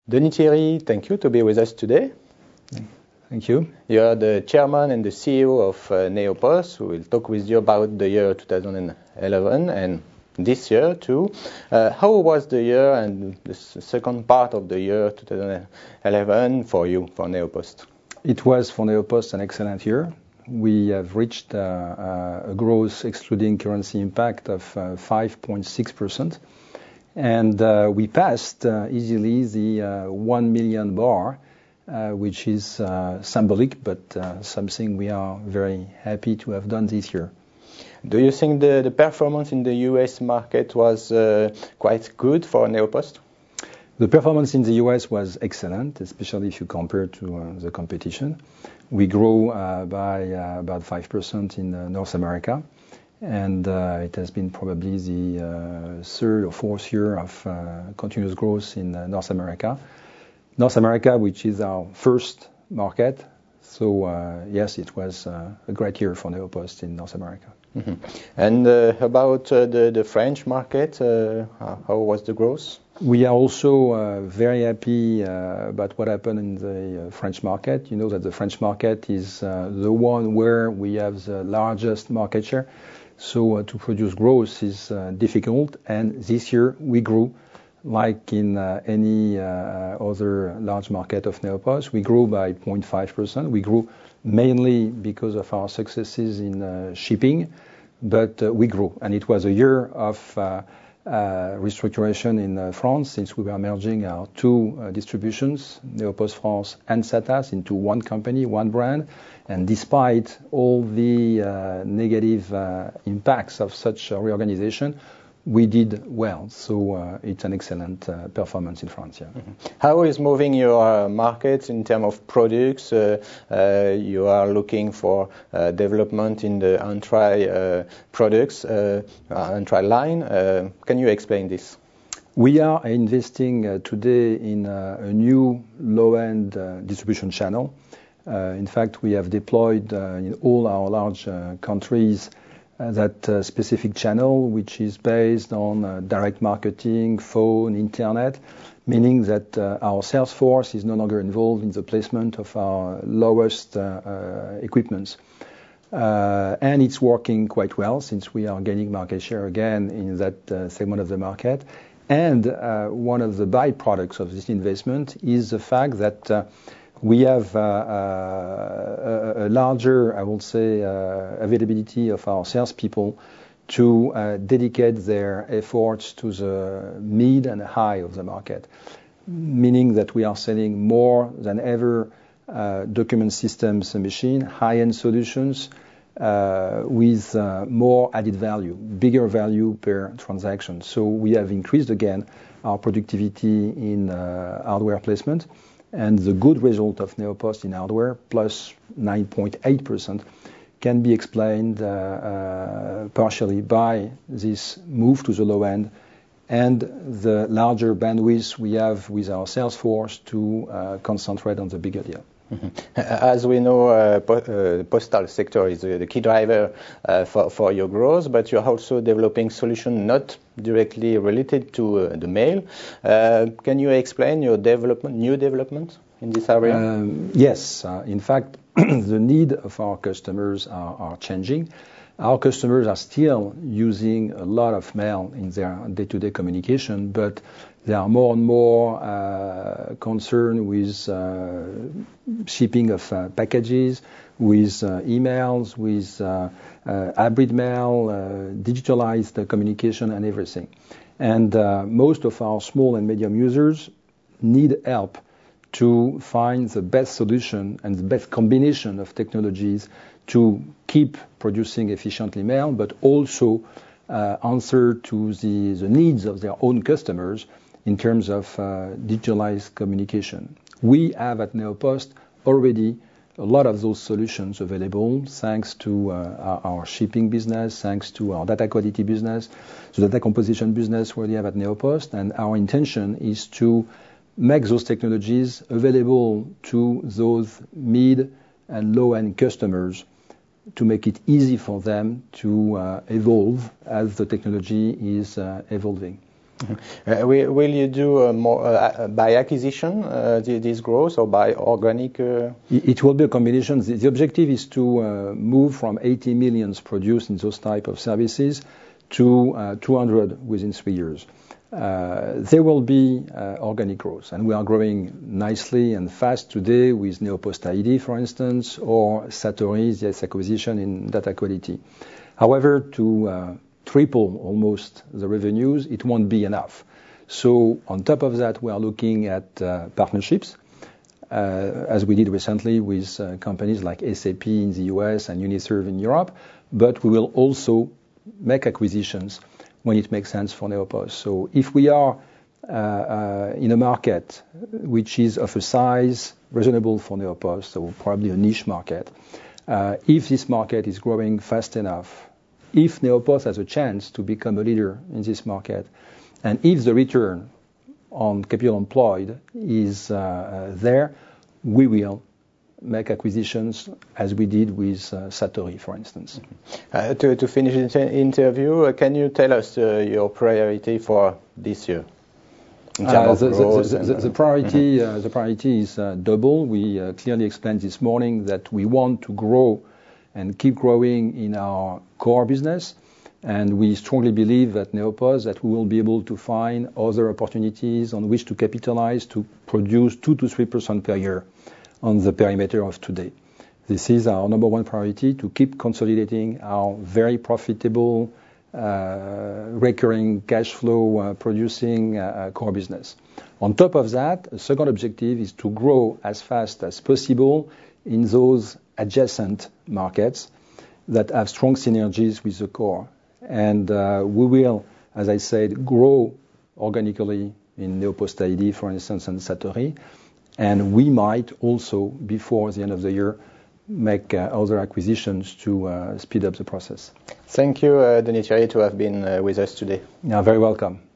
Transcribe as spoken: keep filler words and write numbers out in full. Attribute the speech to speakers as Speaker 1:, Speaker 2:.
Speaker 1: Denis Thierry, thank you to be with us today.
Speaker 2: Thank you.
Speaker 1: You are the chairman and the C E O of uh, Neopost. We will talk with you about the year two thousand eleven and this year too. Uh, how was the year and the second part of the year two thousand eleven for you, for Neopost?
Speaker 2: It was for Neopost an excellent year. We have reached uh, uh, a growth excluding currency impact of uh, five point six percent. And uh, we passed uh, easily the uh, one million bar, uh, which is uh, symbolic, but uh, something we are very happy to have done this year.
Speaker 1: Do you think the, the performance in the U S market was uh, quite good for Neopost?
Speaker 2: The performance in the U S was excellent, especially if you compare to uh, the competition. We grew uh, by uh, about five percent in uh, North America. And uh, it has been probably the uh, third or fourth year of uh, continuous growth in uh, North America. North America, which is our first market. So, uh, yes, it was uh, a great year for Neopost in North America.
Speaker 1: Mm-hmm. And uh, about uh, the, the French market, uh, how was the growth?
Speaker 2: We are also uh, very happy uh, about what happened in the uh, French market. You know that the French market is uh, the one where we have the largest market share. So uh, to produce growth is uh, difficult, and this year we grew like in uh, any uh, other large market of Neopost. We grew by zero point five percent. We grew mainly because of our successes in uh, shipping, but uh, we grew. And it was a year of uh, uh, restructuration in uh, France, since we were merging our two uh, distributions, Neopost France and Satas, into one company, one brand. And despite all the uh, negative uh, impacts of such a reorganization, we did well. So uh, it's an excellent uh, performance in France. Yeah.
Speaker 1: Mm-hmm. How is moving your uh, market in terms of products? Uh, uh, you are looking for uh, development in the Antri uh, products, uh, Antri line. Uh, can you explain this?
Speaker 2: We are investing uh, today in uh, a new low-end uh, distribution channel. Uh, in fact, we have deployed uh, in all our large uh, countries uh, that uh, specific channel, which is based on uh, direct marketing, phone, internet, meaning that uh, our sales force is no longer involved in the placement of our lowest uh, uh, equipments. Uh, and it's working quite well, since we are gaining market share again in that uh, segment of the market. And uh, one of the byproducts of this investment is the fact that uh, we have uh, uh, a, a larger, I will say, uh, availability of our salespeople to uh, dedicate their efforts to the mid and high of the market, meaning that we are selling more than ever uh, document systems machine, high-end solutions uh, with uh, more added value, bigger value per transaction. So we have increased again our productivity in uh, hardware placement. And the good result of Neopost in hardware, plus nine point eight percent, can be explained uh, uh, partially by this move to the low end and the larger bandwidth we have with our sales force to uh, concentrate on the bigger deal.
Speaker 1: Mm-hmm. As we know, uh, po- uh, the postal sector is uh, the key driver uh, for, for your growth, but you're also developing solutions not directly related to uh, the mail. Uh, can you explain your development, new development in this area?
Speaker 2: Um, yes. Uh, in fact, the need of our customers are, are changing. Our customers are still using a lot of mail in their day-to-day communication, but they are more and more uh, concerned with uh, shipping of uh, packages, with uh, emails, with uh, uh, hybrid mail, uh, digitalized uh, communication and everything. And uh, most of our small and medium users need help to find the best solution and the best combination of technologies to keep producing efficiently mail, but also uh, answer to the, the needs of their own customers in terms of uh, digitalized communication. We have at Neopost already a lot of those solutions available, thanks to uh, our, our shipping business, thanks to our data quality business, the data composition business we have at Neopost, and our intention is to make those technologies available to those mid and low-end customers to make it easy for them to uh, evolve as the technology is uh, evolving.
Speaker 1: Uh, will, will you do uh, more uh, by acquisition uh, this growth or by organic? Uh...
Speaker 2: It, it will be a combination. The, the objective is to uh, move from eighty millions produced in those type of services to uh, two hundred within three years. Uh, there will be uh, organic growth, and we are growing nicely and fast today with Neopost I D, for instance, or Satori, the acquisition in data quality. However, to uh, triple almost the revenues, it won't be enough. So on top of that, we are looking at uh, partnerships, uh, as we did recently with uh, companies like S A P in the U S and Uniserv in Europe, but we will also make acquisitions when it makes sense for Neopost. So if we are uh, uh, in a market which is of a size reasonable for Neopost, so probably a niche market, uh, if this market is growing fast enough, if Neopost has a chance to become a leader in this market, and if the return on capital employed is uh, uh, there, we will make acquisitions as we did with uh, Satori, for instance.
Speaker 1: Uh, to, to finish the inter- interview, uh, can you tell us uh, your priority for this year? In terms
Speaker 2: uh,
Speaker 1: of
Speaker 2: the,
Speaker 1: growth
Speaker 2: the,
Speaker 1: and,
Speaker 2: the, the priority,
Speaker 1: mm-hmm.
Speaker 2: uh, the priority is uh, double. We uh, clearly explained this morning that we want to grow and keep growing in our core business, and we strongly believe at Neopost that we will be able to find other opportunities on which to capitalize to produce two to three percent per year on the perimeter of today. This is our number one priority, to keep consolidating our very profitable, uh, recurring cash flow uh, producing uh, core business. On top of that, a second objective is to grow as fast as possible in those adjacent markets that have strong synergies with the core. And uh, we will, as I said, grow organically in Neopost I D, for instance, and Satori. And we might also, before the end of the year, make uh, other acquisitions to uh, speed up the process.
Speaker 1: Thank you, uh, Denis Thierry, to have been uh, with us today.
Speaker 2: Yeah, very welcome.